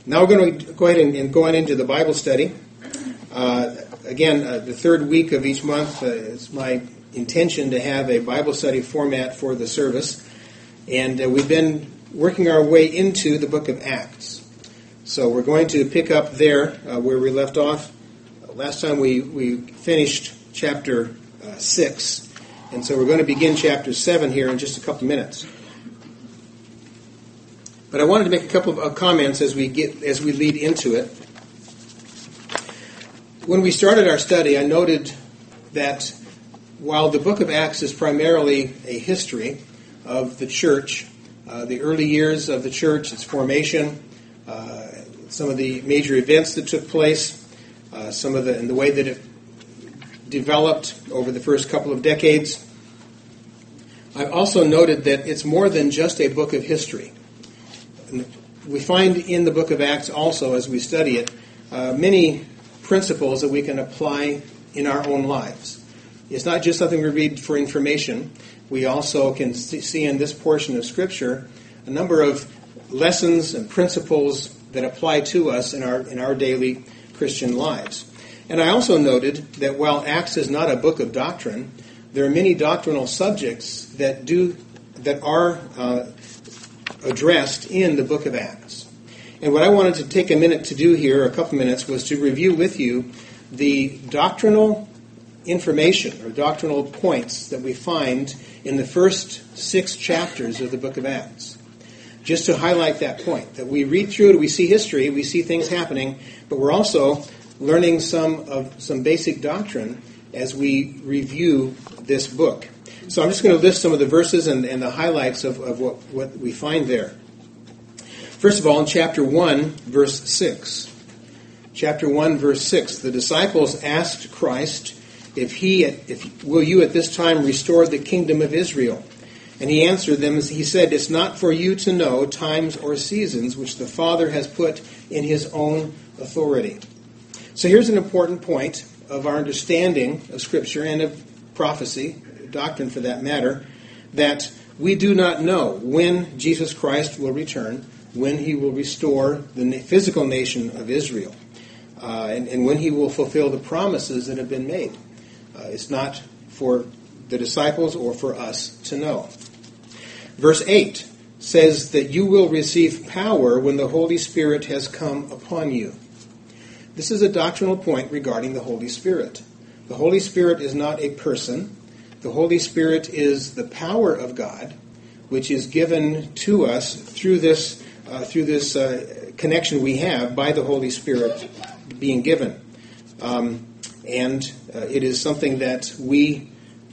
Now we're going to go ahead and go on into the Bible study. The third week of each month is my intention to have a Bible study format for the service. And we've been working our way into the book of Acts. So we're going to pick up there where we left off. Last time we finished chapter 6. And so we're going to begin chapter 7 here in just a couple minutes. But I wanted to make a couple of comments as we lead into it. When we started our study, I noted that while the book of Acts is primarily a history of the church, the early years of the church, its formation, some of the major events that took place, and the way that it developed over the first couple of decades, I've also noted that it's more than just a book of history. We find in the book of Acts also, as we study it, many principles that we can apply in our own lives. It's not just something we read for information. We also can see in this portion of Scripture a number of lessons and principles that apply to us in our daily Christian lives. And I also noted that while Acts is not a book of doctrine, there are many doctrinal subjects that are addressed in the book of Acts. And what I wanted to take a minute to do here, a couple minutes, was to review with you the doctrinal information or doctrinal points that we find in the first 6 chapters of the book of Acts. Just to highlight that point, that we read through it, we see history, we see things happening, but we're also learning some basic doctrine as we review this book. So I'm just going to list some of the verses and the highlights of what we find there. First of all, in chapter 1, verse 6. Chapter 1, verse 6. The disciples asked Christ, will you at this time restore the kingdom of Israel? And he answered them, he said, it's not for you to know times or seasons which the Father has put in his own authority. So here's an important point of our understanding of Scripture and of prophecy, doctrine for that matter, that we do not know when Jesus Christ will return, when he will restore the physical nation of Israel, and when he will fulfill the promises that have been made. It's not for the disciples or for us to know. Verse 8 says that you will receive power when the Holy Spirit has come upon you. This is a doctrinal point regarding the Holy Spirit. The Holy Spirit is not a person. The Holy Spirit is the power of God, which is given to us through this connection we have by the Holy Spirit being given. And it is something that we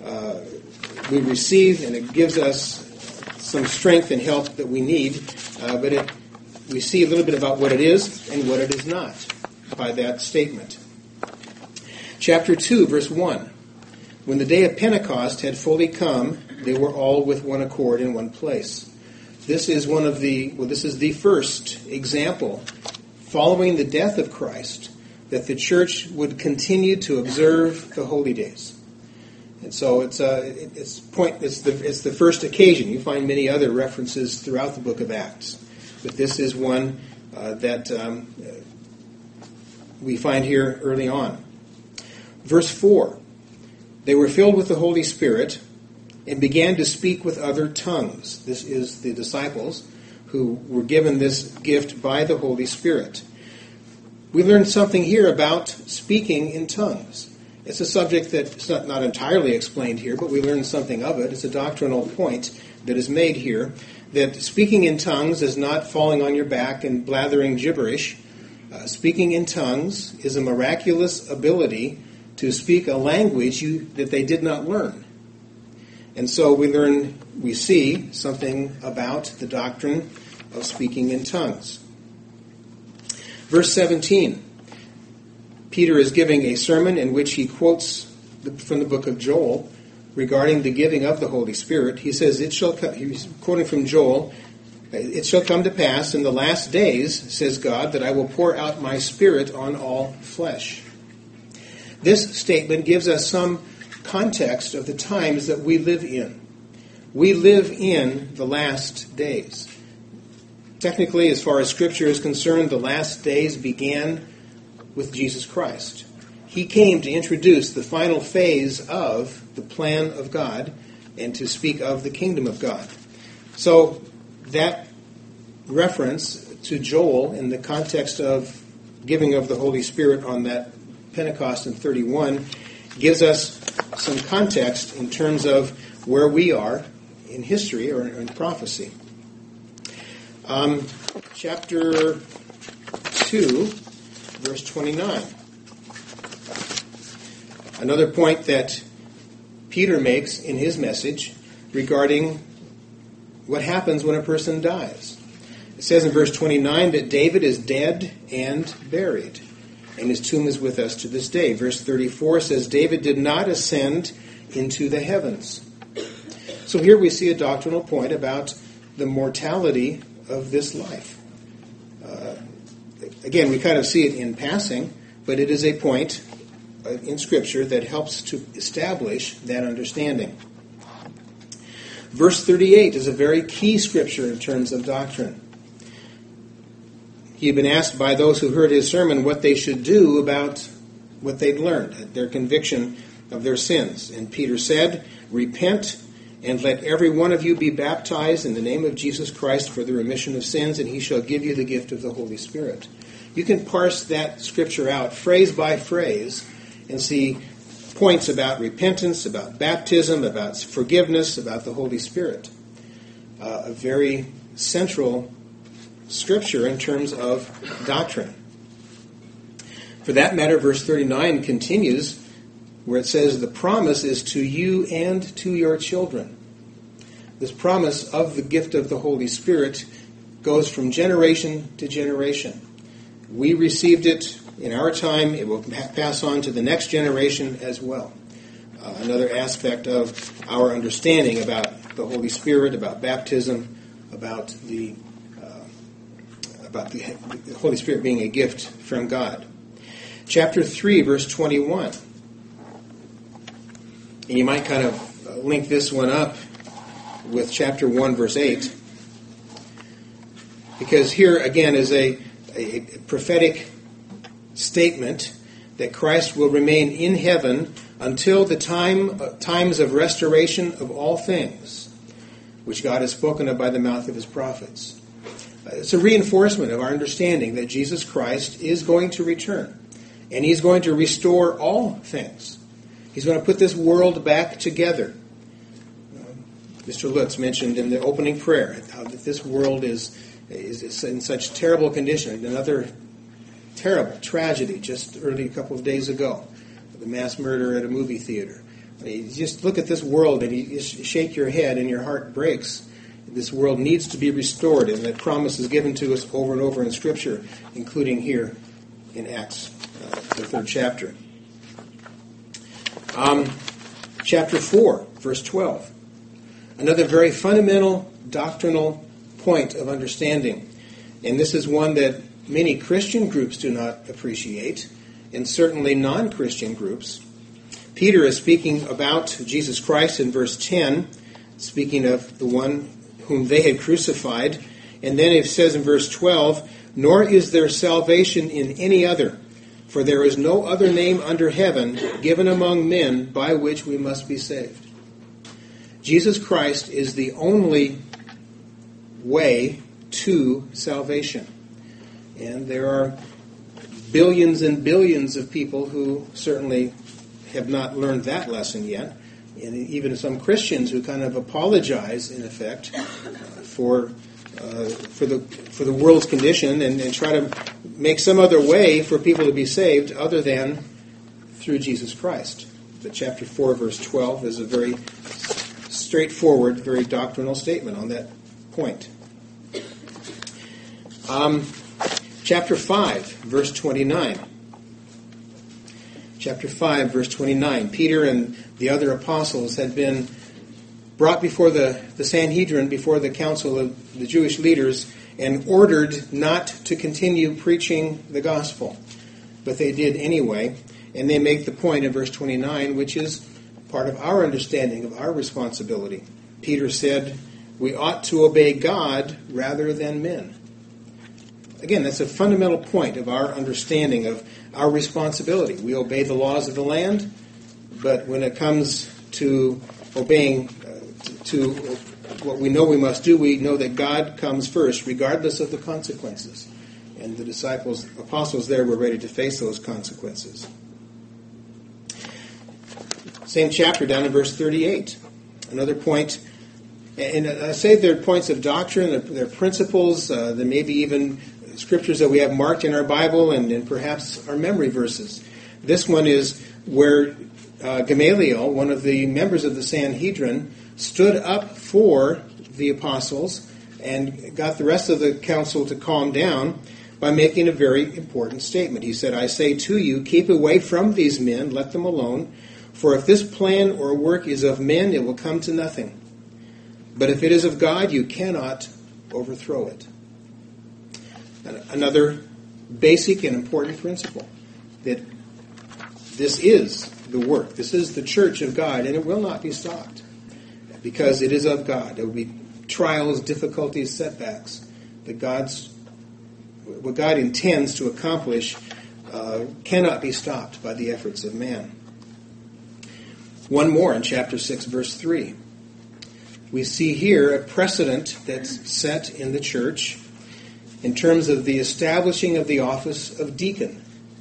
receive, and it gives us some strength and help that we need. But we see a little bit about what it is and what it is not by that statement. Chapter 2, verse 1. When the day of Pentecost had fully come, they were all with one accord in one place. This is the first example following the death of Christ that the church would continue to observe the holy days. And so it's the first occasion. You find many other references throughout the book of Acts, but this is one that we find here early on. Verse 4. They were filled with the Holy Spirit and began to speak with other tongues. This is the disciples who were given this gift by the Holy Spirit. We learned something here about speaking in tongues. It's a subject that's not entirely explained here, but we learned something of it. It's a doctrinal point that is made here, that speaking in tongues is not falling on your back and blathering gibberish. Speaking in tongues is a miraculous ability to speak a language that they did not learn. And so we see something about the doctrine of speaking in tongues. Verse 17. Peter is giving a sermon in which he quotes from the book of Joel regarding the giving of the Holy Spirit. He says, he's quoting from Joel, it shall come to pass in the last days, says God, that I will pour out my Spirit on all flesh. This statement gives us some context of the times that we live in. We live in the last days. Technically, as far as Scripture is concerned, the last days began with Jesus Christ. He came to introduce the final phase of the plan of God and to speak of the kingdom of God. So that reference to Joel in the context of giving of the Holy Spirit on that Pentecost in 31 gives us some context in terms of where we are in history or in prophecy. Chapter 2, verse 29. Another point that Peter makes in his message regarding what happens when a person dies. It says in verse 29 that David is dead and buried, and his tomb is with us to this day. Verse 34 says David did not ascend into the heavens. So here we see a doctrinal point about the mortality of this life. Again, we kind of see it in passing, but it is a point in Scripture that helps to establish that understanding. Verse 38 is a very key Scripture in terms of doctrine. He had been asked by those who heard his sermon what they should do about what they'd learned, their conviction of their sins. And Peter said, "Repent, and let every one of you be baptized in the name of Jesus Christ for the remission of sins, and he shall give you the gift of the Holy Spirit." You can parse that Scripture out phrase by phrase and see points about repentance, about baptism, about forgiveness, about the Holy Spirit. A very central Scripture in terms of doctrine. For that matter, verse 39 continues where it says, "The promise is to you and to your children." This promise of the gift of the Holy Spirit goes from generation to generation. We received it in our time. It will pass on to the next generation as well. Another aspect of our understanding about the Holy Spirit, about baptism, about the Holy Spirit being a gift from God. Chapter 3, verse 21. And you might kind of link this one up with chapter 1, verse 8. Because here, again, is a prophetic statement that Christ will remain in heaven until the times of restoration of all things, which God has spoken of by the mouth of his prophets. It's a reinforcement of our understanding that Jesus Christ is going to return, and he's going to restore all things. He's going to put this world back together. Mr. Lutz mentioned in the opening prayer how that this world is in such terrible condition. Another terrible tragedy just a couple of days ago, the mass murder at a movie theater. You just look at this world and you just shake your head and your heart breaks. This world needs to be restored, and that promise is given to us over and over in Scripture, including here in Acts, the 3rd chapter. Chapter 4, verse 12. Another very fundamental doctrinal point of understanding. And this is one that many Christian groups do not appreciate, and certainly non-Christian groups. Peter is speaking about Jesus Christ in verse 10, speaking of the one whom they had crucified. And then it says in verse 12, "Nor is there salvation in any other, for there is no other name under heaven given among men by which we must be saved." Jesus Christ is the only way to salvation. And there are billions and billions of people who certainly have not learned that lesson yet. And even some Christians who kind of apologize, in effect, for the world's condition and try to make some other way for people to be saved other than through Jesus Christ. But chapter 4, verse 12 is a very straightforward, very doctrinal statement on that point. Chapter 5, verse 29. Chapter 5, verse 29. Peter and the other apostles had been brought before the Sanhedrin, before the council of the Jewish leaders, and ordered not to continue preaching the gospel. But they did anyway, and they make the point in verse 29, which is part of our understanding of our responsibility. Peter said, "We ought to obey God rather than men." again, that's a fundamental point of our understanding of our responsibility. We obey the laws of the land, but when it comes to obeying to what we know we must do, we know that God comes first, regardless of the consequences. And the apostles there were ready to face those consequences. Same chapter, down in verse 38. Another point, and I say they're points of doctrine, they're principles, there may be even scriptures that we have marked in our Bible and perhaps our memory verses. This one is where Gamaliel, one of the members of the Sanhedrin, stood up for the apostles and got the rest of the council to calm down by making a very important statement. He said, "I say to you, keep away from these men, let them alone, for if this plan or work is of men, it will come to nothing. But if it is of God, you cannot overthrow it." Another basic and important principle, that this is the work, this is the church of God, and it will not be stopped because it is of God. There will be trials, difficulties, setbacks, but what God intends to accomplish cannot be stopped by the efforts of man. One more in chapter 6, verse 3. We see here a precedent that's set in the church in terms of the establishing of the office of deacon.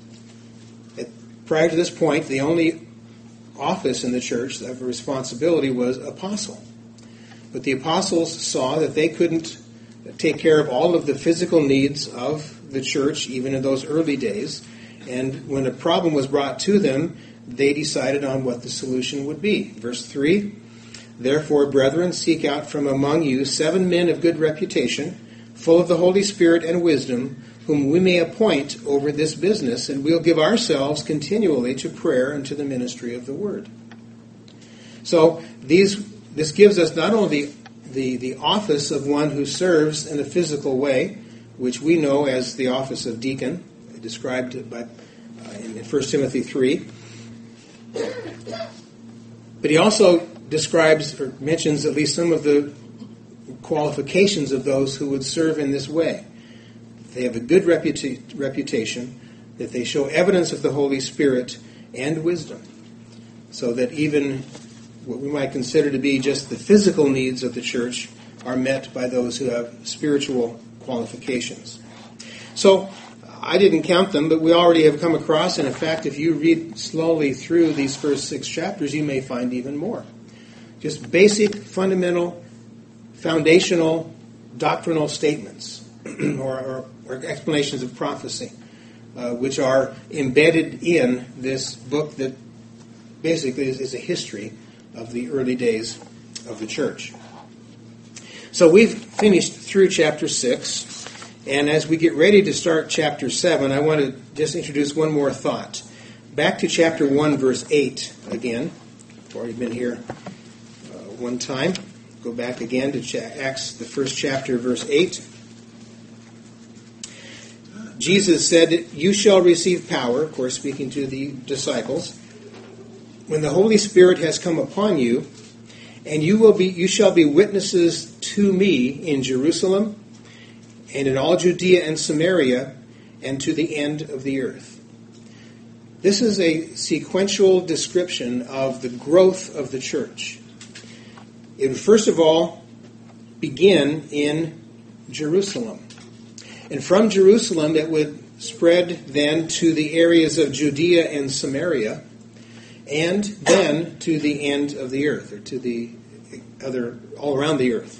Prior to this point, the only office in the church of responsibility was apostle. But the apostles saw that they couldn't take care of all of the physical needs of the church, even in those early days. And when a problem was brought to them, they decided on what the solution would be. Verse 3, "Therefore, brethren, seek out from among you 7 men of good reputation, full of the Holy Spirit and wisdom, whom we may appoint over this business, and we'll give ourselves continually to prayer and to the ministry of the word." So this gives us not only the office of one who serves in a physical way, which we know as the office of deacon, described in 1 Timothy 3, but he also describes or mentions at least some of the qualifications of those who would serve in this way. They have a good reputation, that they show evidence of the Holy Spirit and wisdom, so that even what we might consider to be just the physical needs of the church are met by those who have spiritual qualifications. So I didn't count them, but we already have come across, and in fact, if you read slowly through these first 6 chapters, you may find even more. Just basic, fundamental, foundational, doctrinal statements or explanations of prophecy, which are embedded in this book that basically is a history of the early days of the church. So we've finished through chapter 6, and as we get ready to start chapter 7, I want to just introduce one more thought. Back to chapter 1, verse 8 again. I've already been here one time. Go back again to Acts, the first chapter, verse 8. Jesus said, "You shall receive power," of course speaking to the disciples, "when the Holy Spirit has come upon you, and you shall be witnesses to me in Jerusalem and in all Judea and Samaria and to the end of the earth." This is a sequential description of the growth of the church. It would first of all begin in Jerusalem. And from Jerusalem it would spread then to the areas of Judea and Samaria, and then to the end of the earth, or to the other, all around the earth.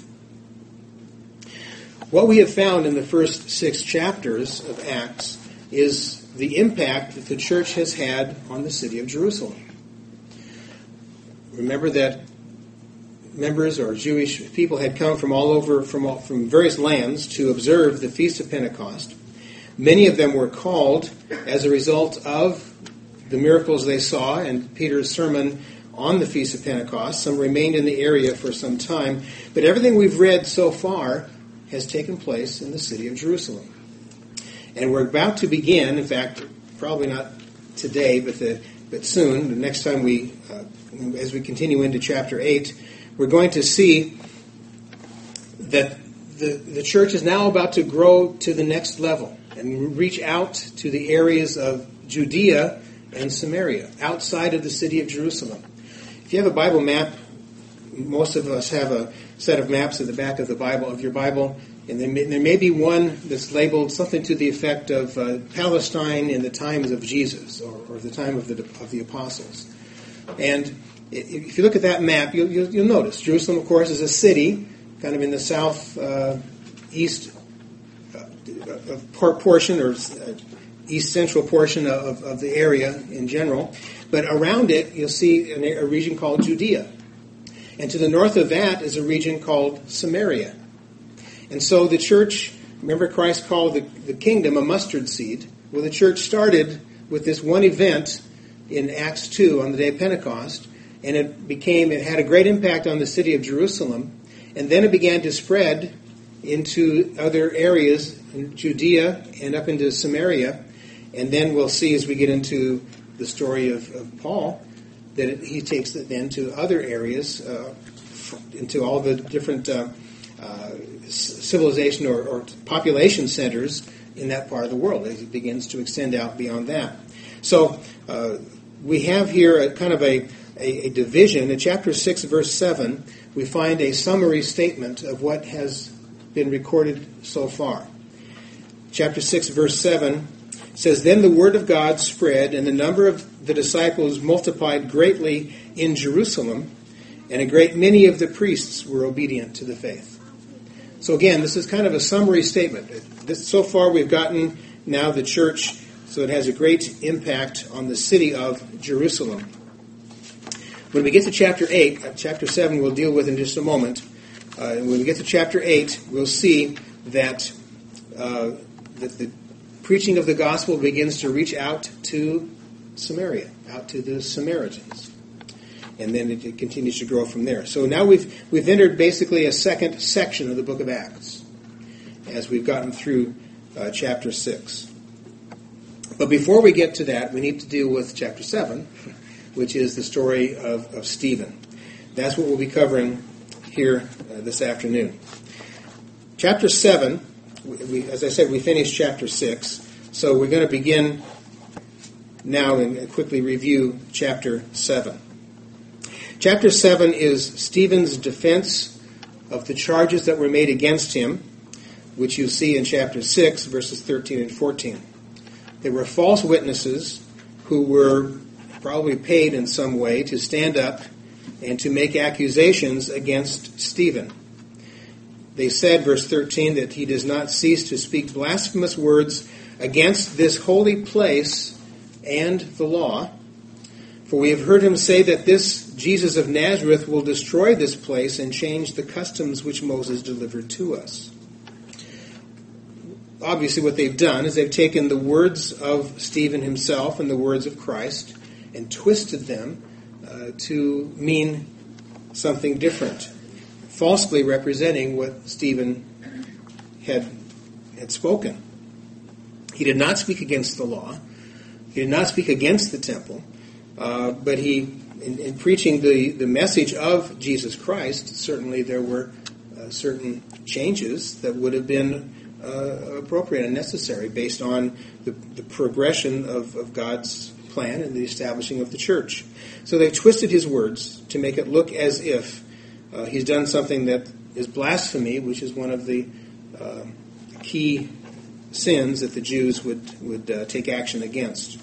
What we have found in the first 6 chapters of Acts is the impact that the church has had on the city of Jerusalem. Remember that members or Jewish people had come from all over, from various lands to observe the Feast of Pentecost. Many of them were called as a result of the miracles they saw and Peter's sermon on the Feast of Pentecost. Some remained in the area for some time, but everything we've read so far has taken place in the city of Jerusalem. And we're about to begin, in fact, probably not today, but soon, the next time as we continue into chapter 8, we're going to see that the church is now about to grow to the next level and reach out to the areas of Judea and Samaria, outside of the city of Jerusalem. If you have a Bible map, most of us have a set of maps at the back of your Bible, and there may be one that's labeled something to the effect of Palestine in the times of Jesus, or the time of the apostles. And if you look at that map, you'll notice Jerusalem, of course, is a city, kind of in the southeast portion, or east central portion of the area in general. But around it, you'll see a region called Judea. And to the north of that is a region called Samaria. And so the church, remember Christ called the kingdom a mustard seed. Well, the church started with this one event in Acts 2 on the day of Pentecost, and it had a great impact on the city of Jerusalem, and then it began to spread into other areas in Judea and up into Samaria. And then we'll see as we get into the story of Paul that he takes it then to other areas, into all the different civilization or population centers in that part of the world as it begins to extend out beyond that. So we have here a kind of a division. In chapter 6, verse 7, we find a summary statement of what has been recorded so far. Chapter 6, verse 7 says, "Then the word of God spread, and the number of the disciples multiplied greatly in Jerusalem, and a great many of the priests were obedient to the faith." So again, this is kind of a summary statement. So far we've gotten now the church, so it has a great impact on the city of Jerusalem. When we get to chapter 8, chapter 7 we'll deal with in just a moment. When we get to chapter 8, we'll see that the preaching of the gospel begins to reach out to Samaria, out to the Samaritans. And then it continues to grow from there. So now we've entered basically a second section of the book of Acts as we've gotten through chapter 6. But before we get to that, we need to deal with chapter 7, which is the story of Stephen. That's what we'll be covering here this afternoon. Chapter 7, as I said, we finished chapter 6, so we're going to begin now and quickly review chapter 7. Chapter 7 is Stephen's defense of the charges that were made against him, which you see in chapter 6, verses 13 and 14. There were false witnesses who were probably paid in some way to stand up and to make accusations against Stephen. They said, verse 13, that he does not cease to speak blasphemous words against this holy place and the law. For we have heard him say that this Jesus of Nazareth will destroy this place and change the customs which Moses delivered to us. Obviously what they've done is they've taken the words of Stephen himself and the words of Christ and twisted them to mean something different, falsely representing what Stephen had spoken. He did not speak against the law. He did not speak against the temple. But he, in preaching the message of Jesus Christ, certainly there were certain changes that would have been appropriate and necessary based on the progression of God's plan and the establishing of the church. So they've twisted his words to make it look as if he's done something that is blasphemy, which is one of the key sins that the Jews would take action against.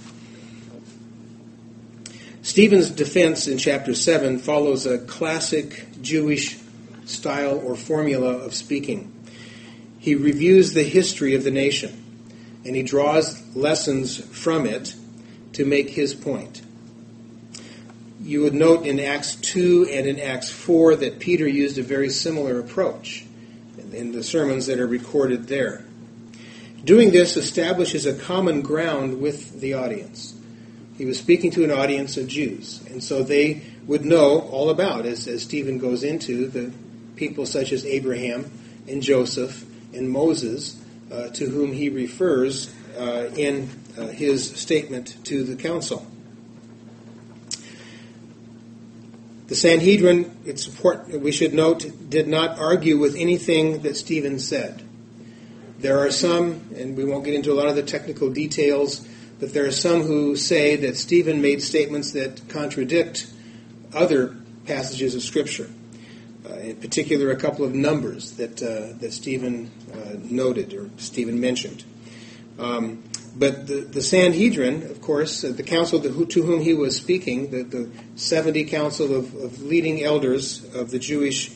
Stephen's defense in chapter 7 follows a classic Jewish style or formula of speaking. He reviews the history of the nation, and he draws lessons from it to make his point. You would note in Acts 2 and in Acts 4 that Peter used a very similar approach in the sermons that are recorded there. Doing this establishes a common ground with the audience. He was speaking to an audience of Jews, and so they would know all about, as Stephen goes into, the people such as Abraham and Joseph and Moses, to whom he refers in his statement to the council. The Sanhedrin, we should note, did not argue with anything that Stephen said. There are some, and we won't get into a lot of the technical details, but there are some who say that Stephen made statements that contradict other passages of Scripture. In particular, a couple of numbers that Stephen noted or Stephen mentioned. But the Sanhedrin, of course, the council to whom he was speaking, the 70 council of leading elders of the Jews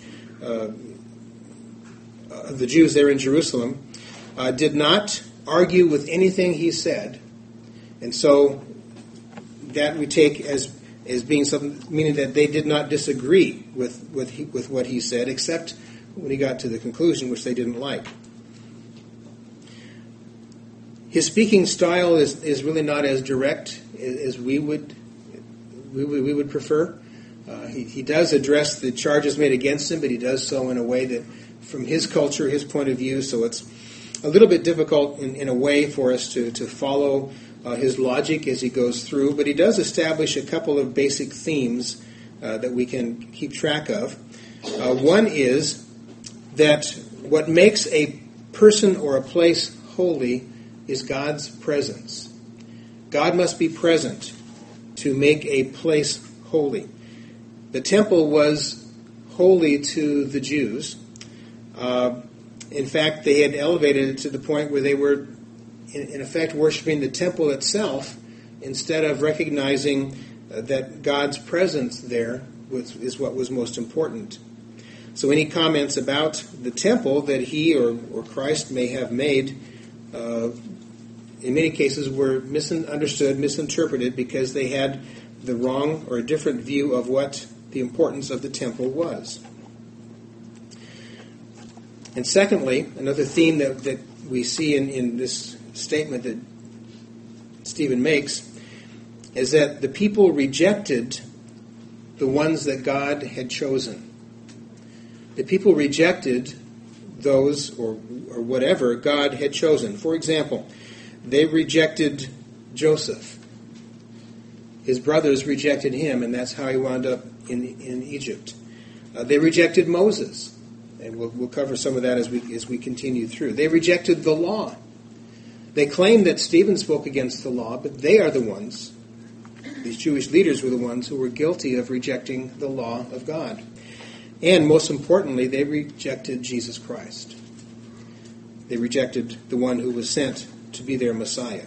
there in Jerusalem, did not argue with anything he said, and so that we take as being something, meaning that they did not disagree with what he said, except when he got to the conclusion, which they didn't like. His speaking style is really not as direct as we would prefer. He does address the charges made against him, but he does so in a way that, from his culture, his point of view, so it's a little bit difficult in a way for us to follow his logic as he goes through. But he does establish a couple of basic themes that we can keep track of. One is that what makes a person or a place holy is God's presence. God must be present to make a place holy. The temple was holy to the Jews. In fact, they had elevated it to the point where they were, in effect, worshiping the temple itself instead of recognizing that God's presence there is what was most important. So any comments about the temple that he or Christ may have made in many cases were misunderstood, misinterpreted, because they had the wrong or a different view of what the importance of the temple was. And secondly, another theme that we see in this statement that Stephen makes is that the people rejected the ones that God had chosen. The people rejected those or whatever God had chosen. For example, they rejected Joseph. His brothers rejected him, and that's how he wound up in Egypt. They rejected Moses, and we'll cover some of that as we continue through. They rejected the law. They claimed that Stephen spoke against the law, but they are the ones, these Jewish leaders were the ones who were guilty of rejecting the law of God. And most importantly, they rejected Jesus Christ. They rejected the one who was sent to be their Messiah.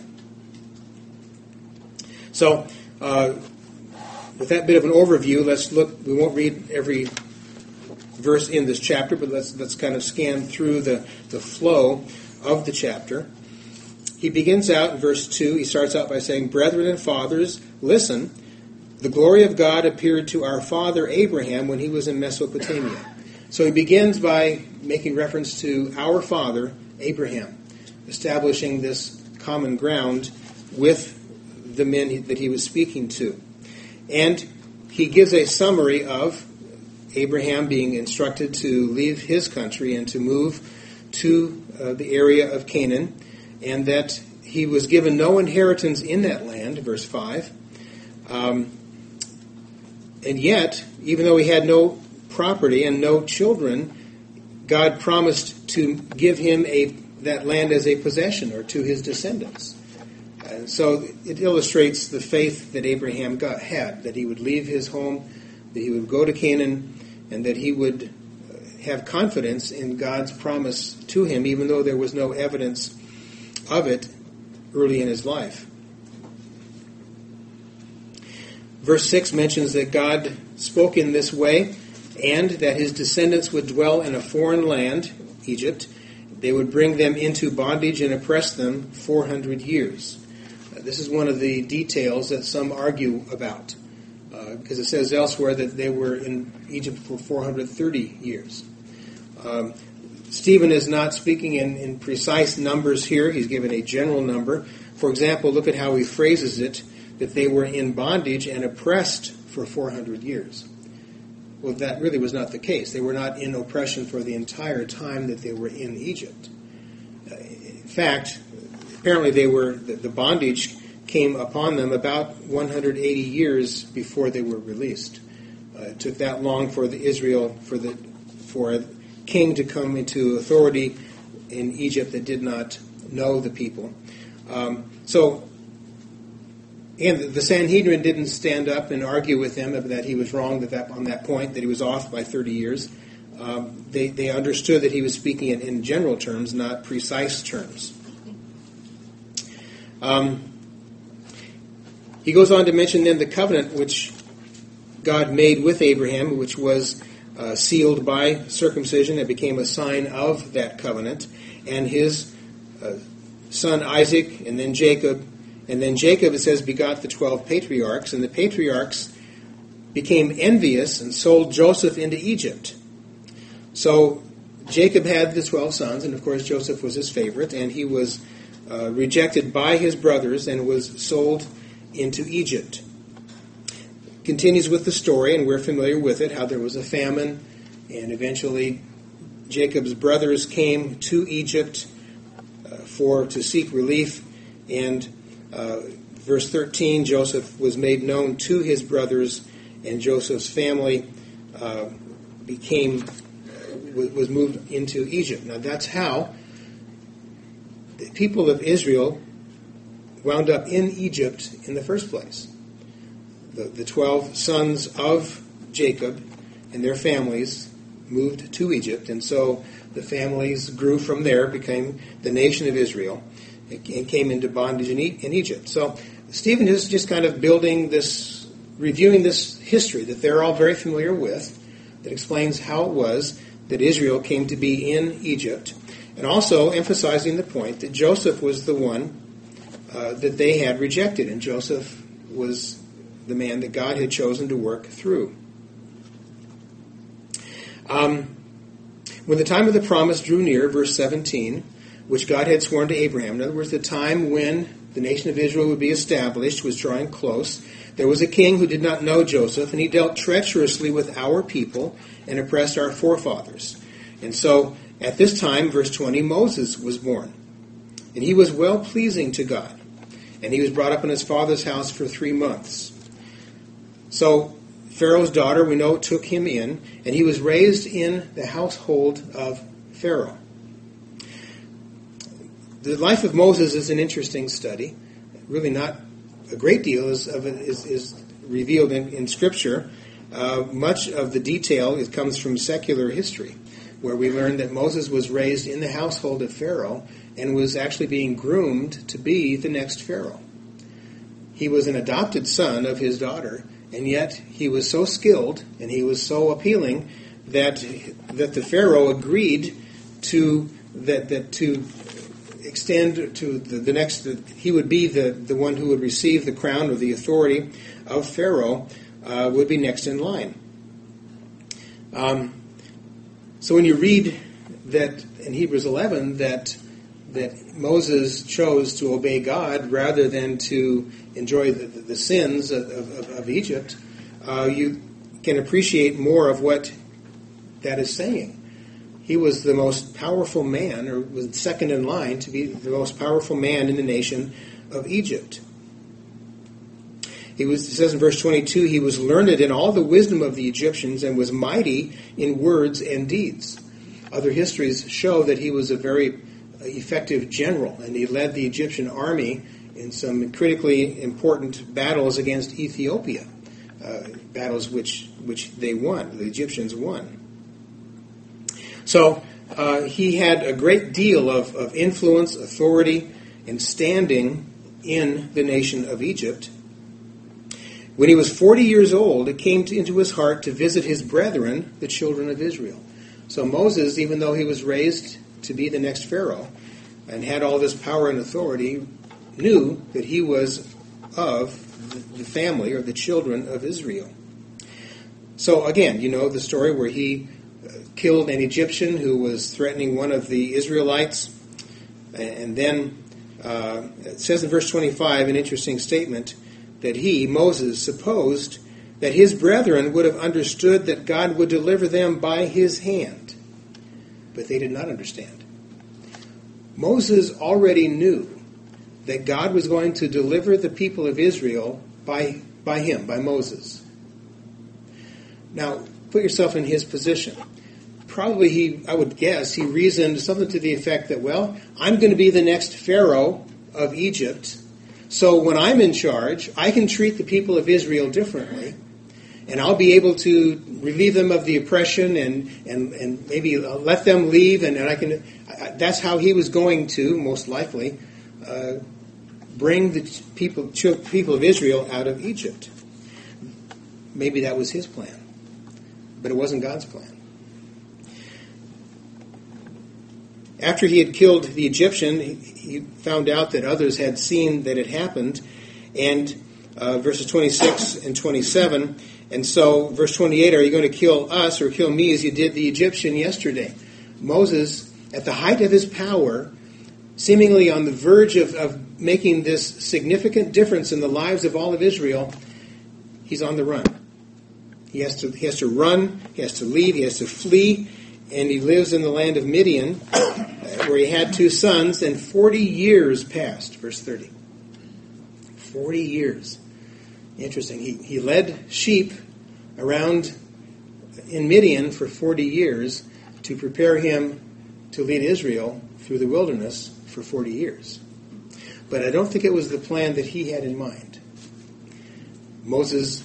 So, with that bit of an overview, let's look. We won't read every verse in this chapter, but let's kind of scan through the flow of the chapter. He begins out in verse 2. He starts out by saying, "Brethren and fathers, listen. The glory of God appeared to our father Abraham when he was in Mesopotamia." So he begins by making reference to our father Abraham, establishing this common ground with the men that he was speaking to. And he gives a summary of Abraham being instructed to leave his country and to move to the area of Canaan, and that he was given no inheritance in that land, verse 5. And yet, even though he had no property and no children, God promised to give him that land as a possession, or to his descendants. So it illustrates the faith that Abraham had, that he would leave his home, that he would go to Canaan, and that he would have confidence in God's promise to him, even though there was no evidence of it early in his life. Verse 6 mentions that God spoke in this way, and that his descendants would dwell in a foreign land, Egypt. They would bring them into bondage and oppress them 400 years. This is one of the details that some argue about, because it says elsewhere that they were in Egypt for 430 years. Stephen is not speaking in precise numbers here. He's given a general number. For example, look at how he phrases it, that they were in bondage and oppressed for 400 years. Well, that really was not the case. They were not in oppression for the entire time that they were in Egypt. In fact, apparently the bondage came upon them about 180 years before they were released. It took that long for a king to come into authority in Egypt that did not know the people. And the Sanhedrin didn't stand up and argue with him that he was wrong on that point, that he was off by 30 years. They understood that he was speaking in general terms, not precise terms. He goes on to mention then the covenant which God made with Abraham, which was sealed by circumcision. It became a sign of that covenant. And his son Isaac, and then Jacob. And then Jacob, it says, begot the 12 patriarchs. And the patriarchs became envious and sold Joseph into Egypt. So Jacob had the 12 sons, and of course Joseph was his favorite, and he was rejected by his brothers and was sold into Egypt. Continues with the story, and we're familiar with it, how there was a famine, and eventually Jacob's brothers came to Egypt to seek relief, and verse 13, Joseph was made known to his brothers, and Joseph's family was moved into Egypt. Now that's how the people of Israel wound up in Egypt in the first place. The 12 sons of Jacob and their families moved to Egypt, and so the families grew from there, became the nation of Israel, and came into bondage in Egypt. So Stephen is just kind of reviewing this history that they're all very familiar with, that explains how it was that Israel came to be in Egypt, and also emphasizing the point that Joseph was the one that they had rejected, and Joseph was the man that God had chosen to work through. When the time of the promise drew near, verse 17, which God had sworn to Abraham, in other words, the time when the nation of Israel would be established was drawing close, there was a king who did not know Joseph, and he dealt treacherously with our people and oppressed our forefathers. And so, at this time, verse 20, Moses was born. And he was well-pleasing to God. And he was brought up in his father's house for 3 months. So, Pharaoh's daughter, we know, took him in, and he was raised in the household of Pharaoh. The life of Moses is an interesting study. Really not a great deal of it is revealed in Scripture. Much of the detail comes from secular history, where we learn that Moses was raised in the household of Pharaoh and was actually being groomed to be the next Pharaoh. He was an adopted son of his daughter, and yet he was so skilled and he was so appealing that the Pharaoh agreed to extend to the next. He would be the one who would receive the crown or the authority of Pharaoh, would be next in line. So when you read that in Hebrews 11 that Moses chose to obey God rather than to enjoy the sins of Egypt, you can appreciate more of what that is saying. He was the most powerful man, or was second in line to be the most powerful man in the nation of Egypt. It says in verse 22, he was learned in all the wisdom of the Egyptians and was mighty in words and deeds. Other histories show that he was a very effective general, and he led the Egyptian army in some critically important battles against Ethiopia, battles which they won, the Egyptians won. So he had a great deal of influence, authority, and standing in the nation of Egypt. When he was 40 years old, it came into his heart to visit his brethren, the children of Israel. So Moses, even though he was raised to be the next Pharaoh and had all this power and authority, knew that he was of the family or the children of Israel. So again, you know the story where he killed an Egyptian who was threatening one of the Israelites. And then it says in verse 25, an interesting statement, that he, Moses, supposed that his brethren would have understood that God would deliver them by his hand. But they did not understand. Moses already knew that God was going to deliver the people of Israel by him, by Moses. Now, put yourself in his position. Probably I would guess, he reasoned something to the effect that, well, I'm going to be the next Pharaoh of Egypt, so when I'm in charge, I can treat the people of Israel differently, and I'll be able to relieve them of the oppression and maybe let them leave, and that's how he was going to, most likely, bring the people of Israel out of Egypt. Maybe that was his plan, but it wasn't God's plan. After he had killed the Egyptian, he found out that others had seen that it happened, and verses 26 and 27, and so verse 28, are you going to kill us or kill me as you did the Egyptian yesterday? Moses, at the height of his power, seemingly on the verge of making this significant difference in the lives of all of Israel, he's on the run. He has to run, he has to leave, he has to flee, and he lives in the land of Midian, where he had 2 sons, and 40 years passed, verse 30. 40 years. Interesting. He led sheep around in Midian for 40 years to prepare him to lead Israel through the wilderness for 40 years. But I don't think it was the plan that he had in mind. Moses,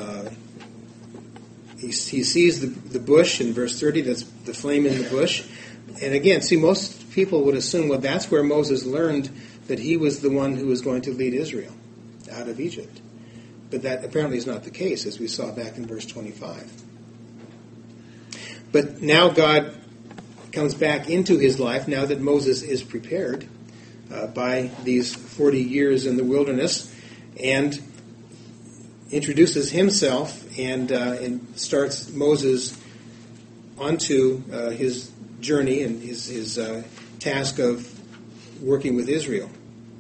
he sees the bush in verse 30, that's the flame in the bush. And again, see, most people would assume, well, that's where Moses learned that he was the one who was going to lead Israel out of Egypt. But that apparently is not the case, as we saw back in verse 25. But now God comes back into his life, now that Moses is prepared by these 40 years in the wilderness, and introduces himself and starts Moses onto his journey and his task of working with Israel.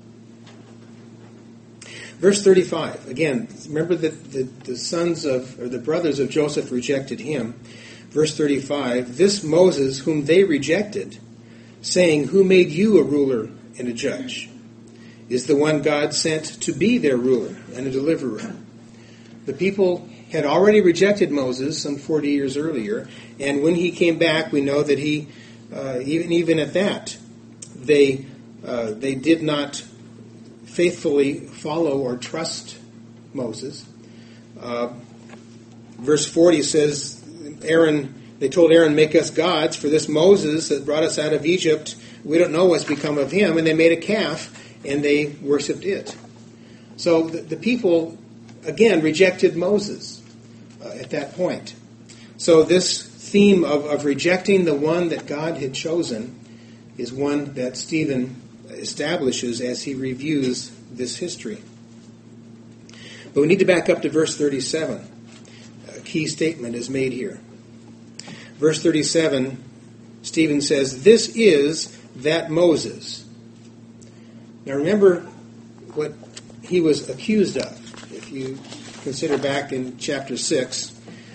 Verse 35, again, remember that the sons of, or the brothers of Joseph rejected him. Verse 35, this Moses whom they rejected, saying, who made you a ruler and a judge, is the one God sent to be their ruler and a deliverer. The people had already rejected Moses some 40 years earlier, and when he came back, we know that he, even at that, they did not faithfully follow or trust Moses. Verse 40 says, they told Aaron, make us gods, for this Moses that brought us out of Egypt, we don't know what's become of him. And they made a calf, and they worshipped it. So the people, again, rejected Moses at that point. So this theme of rejecting the one that God had chosen is one that Stephen establishes as he reviews this history. But we need to back up to verse 37. A key statement is made here. Verse 37, Stephen says, this is that Moses. Now remember what he was accused of. If you consider back in chapter 6,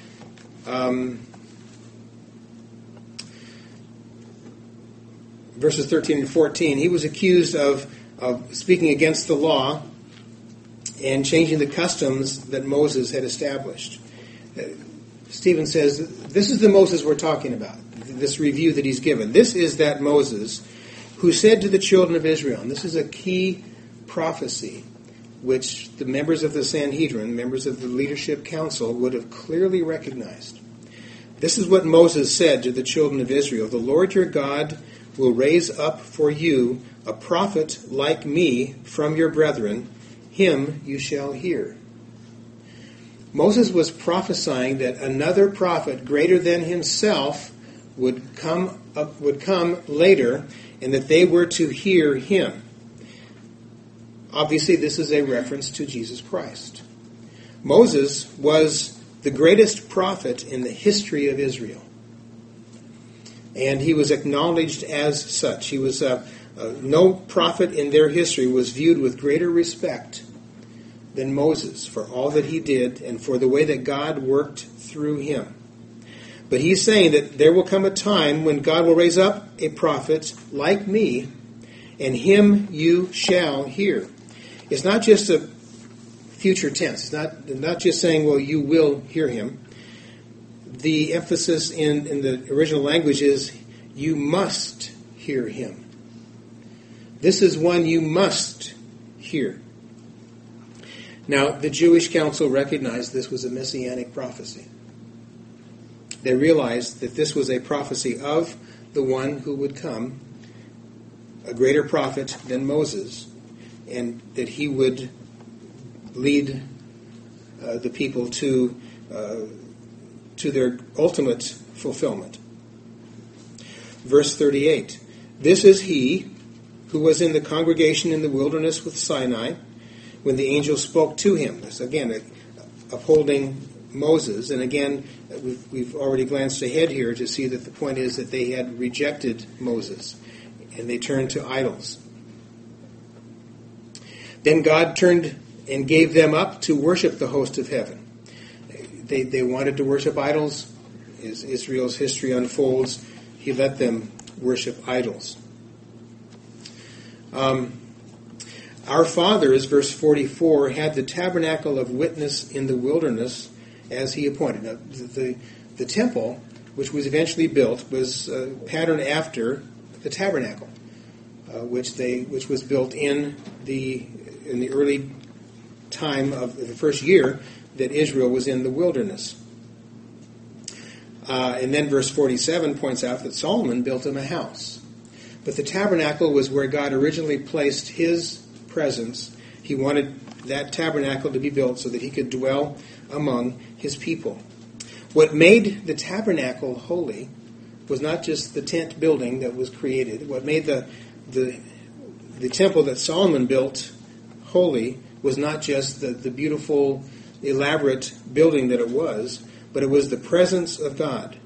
verses 13 and 14, he was accused of speaking against the law and changing the customs that Moses had established. Stephen says, this is the Moses we're talking about, this review that he's given. This is that Moses who said to the children of Israel, and this is a key prophecy which the members of the Sanhedrin, members of the leadership council, would have clearly recognized. This is what Moses said to the children of Israel, the Lord your God will raise up for you a prophet like me from your brethren, him you shall hear. Moses was prophesying that another prophet greater than himself would come later, and that they were to hear him. Obviously, this is a reference to Jesus Christ. Moses was the greatest prophet in the history of Israel. And he was acknowledged as such. He was no prophet in their history was viewed with greater respect than Moses for all that he did and for the way that God worked through him. But he's saying that there will come a time when God will raise up a prophet like me, and him you shall hear. It's not just a future tense. It's not just saying, well, you will hear him. the emphasis in the original language is, you must hear him. This is one you must hear. Now, the Jewish council recognized this was a messianic prophecy. They realized that this was a prophecy of the one who would come, a greater prophet than Moses, and that he would lead the people to their ultimate fulfillment. Verse 38, this is he who was in the congregation in the wilderness with Sinai when the angel spoke to him. This, again, upholding Moses. And again, we've already glanced ahead here to see that the point is that they had rejected Moses and they turned to idols. Then God turned and gave them up to worship the host of heaven. They wanted to worship idols. As Israel's history unfolds, he let them worship idols. Our fathers, verse 44, had the tabernacle of witness in the wilderness as he appointed. Now, the temple, which was eventually built, was patterned after the tabernacle, which was built in the early time of the first year that Israel was in the wilderness. And then verse 47 points out that Solomon built him a house. But the tabernacle was where God originally placed his presence. He wanted that tabernacle to be built so that he could dwell among his people. What made the tabernacle holy was not just the tent building that was created. What made the temple that Solomon built holy was not just the beautiful, elaborate building that it was, but it was the presence of God.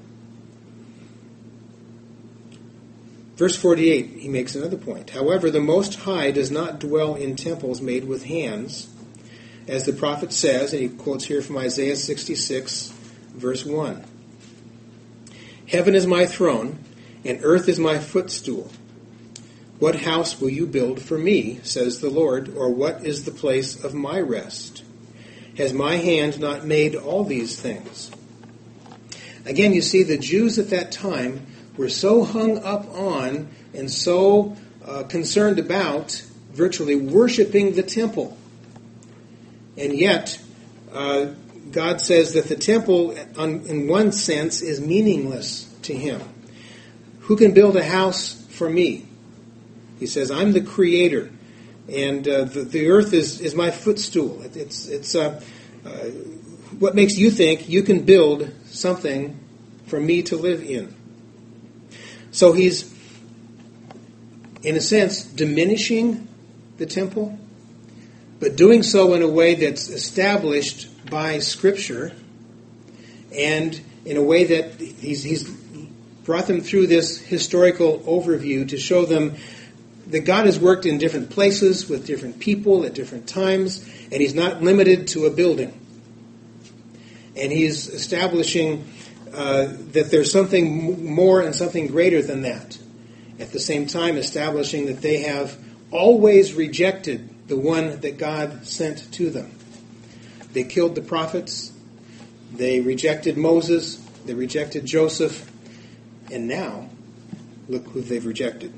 Verse 48, he makes another point. However, the Most High does not dwell in temples made with hands, as the prophet says, and he quotes here from Isaiah 66, verse 1. Heaven is my throne, and earth is my footstool. What house will you build for me, says the Lord, or what is the place of my rest? Has my hand not made all these things? Again, you see, the Jews at that time were so hung up on and so concerned about virtually worshiping the temple. And yet, God says that the temple, in one sense, is meaningless to him. Who can build a house for me? He says, I'm the creator, and the earth is my footstool. It's what makes you think you can build something for me to live in? So he's, in a sense, diminishing the temple, but doing so in a way that's established by Scripture, and in a way that he's brought them through this historical overview to show them that God has worked in different places with different people at different times, and he's not limited to a building. And he's establishing that there's something more and something greater than that. At the same time, establishing that they have always rejected the one that God sent to them. They killed the prophets. They rejected Moses. They rejected Joseph. And now, look who they've rejected.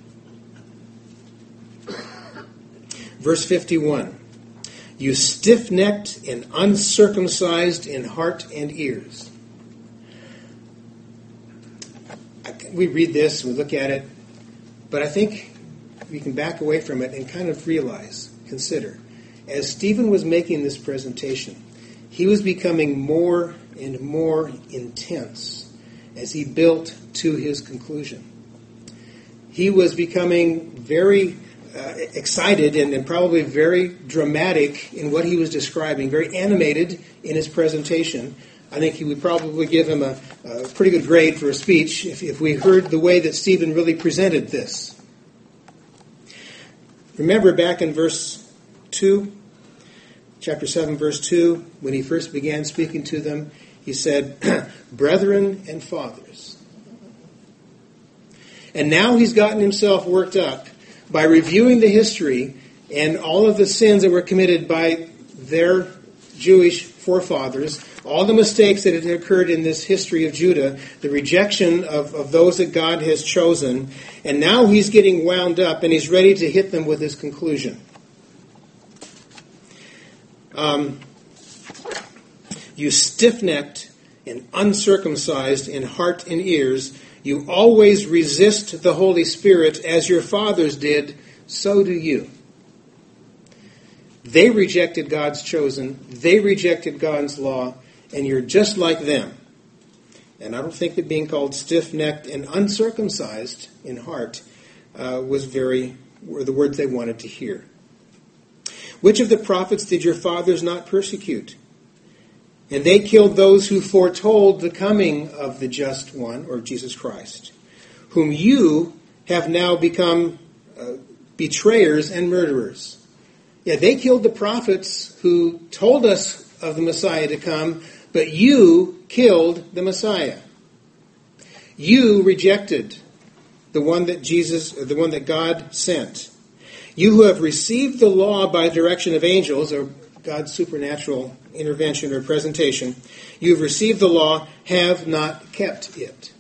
Verse 51. You stiff-necked and uncircumcised in heart and ears. We read this, we look at it, but I think we can back away from it and kind of realize, consider, as Stephen was making this presentation, he was becoming more and more intense as he built to his conclusion. He was becoming very excited and probably very dramatic in what he was describing, very animated in his presentation. I think he would probably give him a pretty good grade for a speech if we heard the way that Stephen really presented this. Remember back in verse 2, chapter 7, verse 2, when he first began speaking to them, he said, brethren and fathers. And now he's gotten himself worked up by reviewing the history and all of the sins that were committed by their Jewish forefathers, all the mistakes that had occurred in this history of Judah, the rejection of those that God has chosen, and now he's getting wound up and he's ready to hit them with his conclusion. You stiff-necked and uncircumcised in heart and ears, you always resist the Holy Spirit as your fathers did, so do you. They rejected God's chosen, they rejected God's law, and you're just like them. And I don't think that being called stiff-necked and uncircumcised in heart were the words they wanted to hear. Which of the prophets did your fathers not persecute? And they killed those who foretold the coming of the just one, or Jesus Christ, whom you have now become betrayers and murderers. Yeah, they killed the prophets who told us of the Messiah to come, but you killed the Messiah. You rejected the one that God sent. You who have received the law by direction of angels, or God's supernatural intervention or presentation, you have received the law, have not kept it.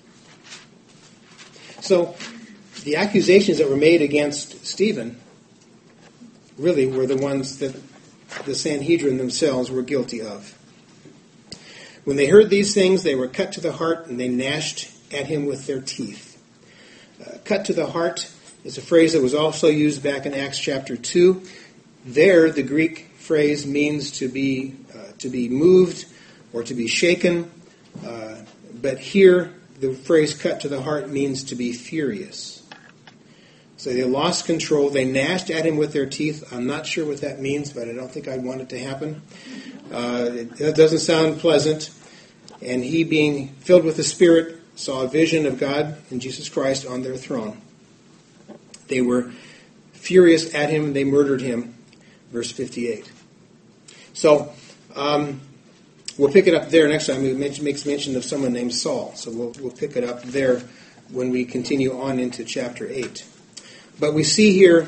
So, the accusations that were made against Stephen really were the ones that the Sanhedrin themselves were guilty of. When they heard these things, they were cut to the heart, and they gnashed at him with their teeth. Cut to the heart is a phrase that was also used back in Acts chapter 2. There, the Greek phrase means to be moved or to be shaken. But here, the phrase cut to the heart means to be furious. So they lost control. They gnashed at him with their teeth. I'm not sure what that means, but I don't think I'd want it to happen. It doesn't sound pleasant. And he, being filled with the Spirit, saw a vision of God and Jesus Christ on their throne. They were furious at him and they murdered him. Verse 58. So, we'll pick it up there next time. It makes mention of someone named Saul. So we'll pick it up there when we continue on into chapter 8. But we see here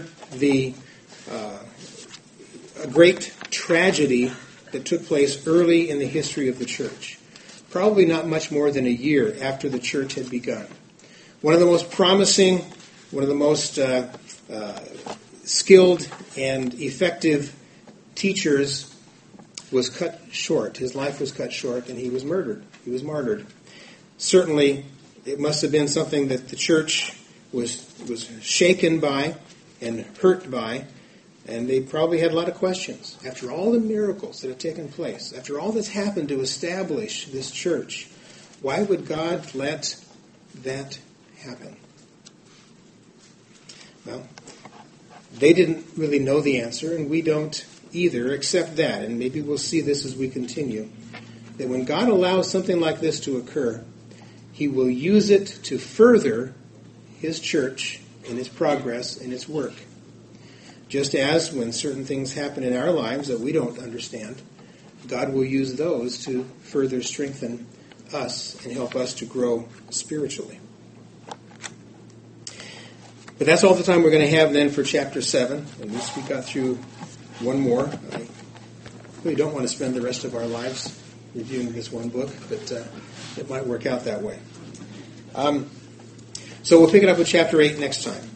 a great tragedy that took place early in the history of the church. Probably not much more than a year after the church had begun. One of the most promising, one of the most skilled and effective teachers was cut short. His life was cut short and he was murdered. He was martyred. Certainly, it must have been something that the church was shaken by and hurt by, and they probably had a lot of questions. After all the miracles that have taken place, after all that's happened to establish this church, why would God let that happen? Well, they didn't really know the answer, and we don't either, except that, and maybe we'll see this as we continue, that when God allows something like this to occur, he will use it to further his church in its progress and its work. Just as when certain things happen in our lives that we don't understand, God will use those to further strengthen us and help us to grow spiritually. But that's all the time we're going to have then for chapter 7. At least we got through one more. I really don't want to spend the rest of our lives reviewing this one book, but it might work out that way. So we'll pick it up with chapter 8 next time.